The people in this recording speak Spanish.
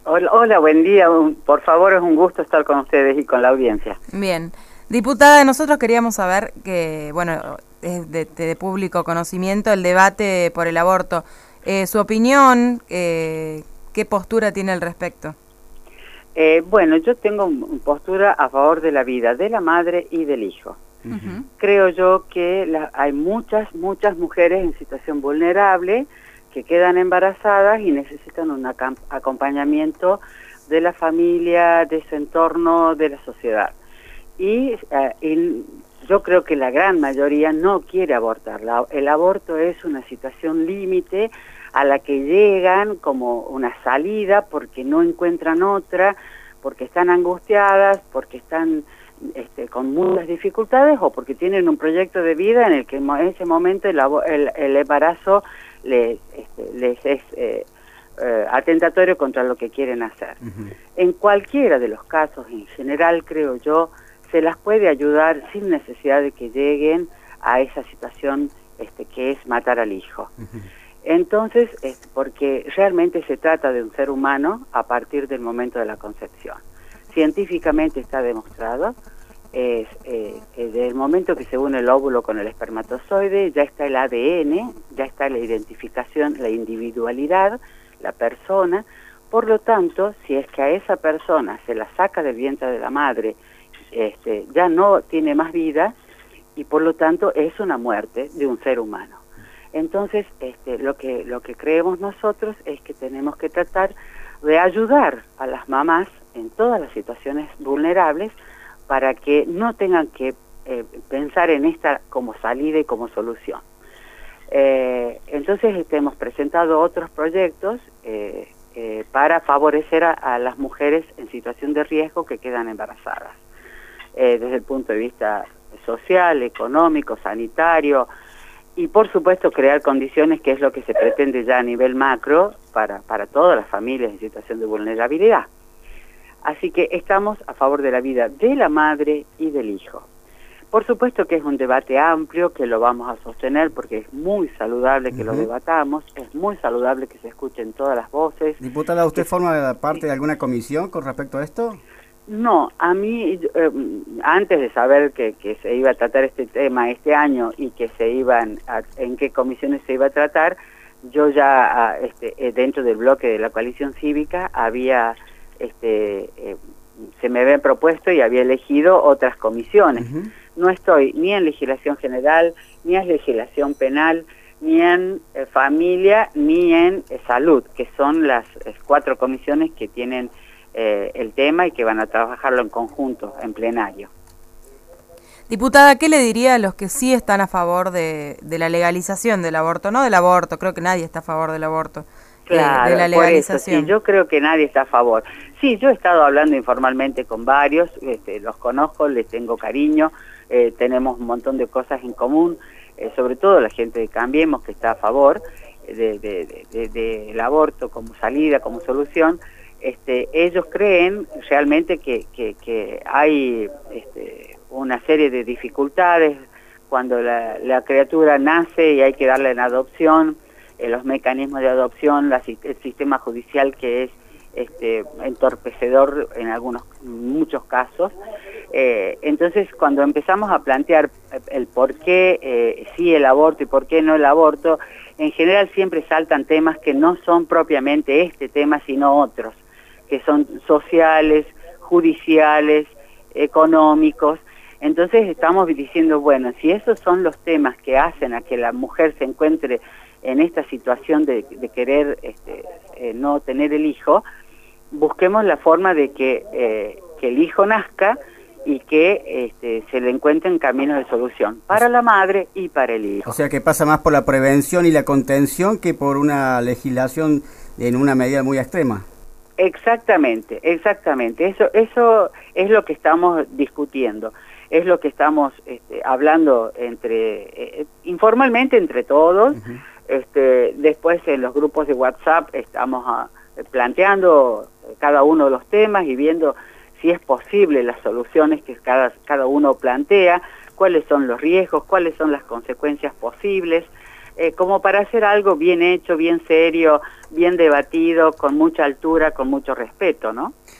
Hola, hola, buen día. Por favor, es un gusto estar con ustedes y con la audiencia. Bien. Diputada, nosotros queríamos saber que, bueno, es de público conocimiento el debate por el aborto. Su opinión, ¿qué postura tiene al respecto? Bueno, yo tengo postura a favor de la vida de la madre y del hijo. Uh-huh. Creo yo que hay muchas mujeres en situación vulnerable que quedan embarazadas y necesitan un acompañamiento de la familia, de su entorno, de la sociedad. Y yo creo que la gran mayoría no quiere abortar. El aborto es una situación límite a la que llegan como una salida porque no encuentran otra, porque están angustiadas, porque están con muchas dificultades o porque tienen un proyecto de vida en el que en ese momento el embarazo les es atentatorio contra lo que quieren hacer. Uh-huh. En cualquiera de los casos, en general, creo yo, se las puede ayudar sin necesidad de que lleguen a esa situación que es matar al hijo. Uh-huh. Entonces, porque realmente se trata de un ser humano a partir del momento de la concepción. Científicamente está demostrado, desde el momento que se une el óvulo con el espermatozoide, ya está el ADN, ya está la identificación, la individualidad, la persona. Por lo tanto, si es que a esa persona se la saca del vientre de la madre, ya no tiene más vida y por lo tanto es una muerte de un ser humano. Entonces, lo que creemos nosotros es que tenemos que tratar de ayudar a las mamás en todas las situaciones vulnerables para que no tengan que pensar en esta como salida y como solución. Entonces, hemos presentado otros proyectos para favorecer a las mujeres en situación de riesgo que quedan embarazadas. Desde el punto de vista social, económico, sanitario, y por supuesto crear condiciones, que es lo que se pretende ya a nivel macro para todas las familias en situación de vulnerabilidad. Así que estamos a favor de la vida de la madre y del hijo. Por supuesto que es un debate amplio, que lo vamos a sostener porque es muy saludable que lo debatamos, es muy saludable que se escuchen todas las voces. Diputada, ¿usted forma parte de alguna comisión con respecto a esto? No, a mí, antes de saber que se iba a tratar este tema este año y que en qué comisiones se iba a tratar, yo ya dentro del bloque de la coalición cívica se me había propuesto y había elegido otras comisiones. Uh-huh. No estoy ni en legislación general, ni en legislación penal, ni en familia, ni en salud, que son las 4 comisiones que tienen el tema y que van a trabajarlo en conjunto, en plenario. Diputada, ¿qué le diría a los que sí están a favor de la legalización del aborto? No del aborto, creo que nadie está a favor del aborto. Claro, de la legalización. Por eso, sí, yo creo que nadie está a favor. Sí, yo he estado hablando informalmente con varios, los conozco, les tengo cariño, tenemos un montón de cosas en común, sobre todo la gente de Cambiemos, que está a favor del aborto como salida, como solución. Ellos creen realmente que hay una serie de dificultades cuando la criatura nace y hay que darle en adopción, los mecanismos de adopción, el sistema judicial que es entorpecedor en muchos casos. Entonces, cuando empezamos a plantear el por qué sí el aborto y por qué no el aborto, en general siempre saltan temas que no son propiamente este tema, sino otros, que son sociales, judiciales, económicos. Entonces estamos diciendo, bueno, si esos son los temas que hacen a que la mujer se encuentre en esta situación de querer no tener el hijo, busquemos la forma de que el hijo nazca y que se le encuentren caminos de solución para la madre y para el hijo. O sea que pasa más por la prevención y la contención que por una legislación en una medida muy extrema. Exactamente. Eso es lo que estamos discutiendo, es lo que estamos hablando informalmente entre todos. Uh-huh. Después en los grupos de WhatsApp estamos planteando cada uno de los temas y viendo si es posible las soluciones que cada uno plantea, cuáles son los riesgos, cuáles son las consecuencias posibles. como para hacer algo bien hecho, bien serio, bien debatido, con mucha altura, con mucho respeto, ¿no?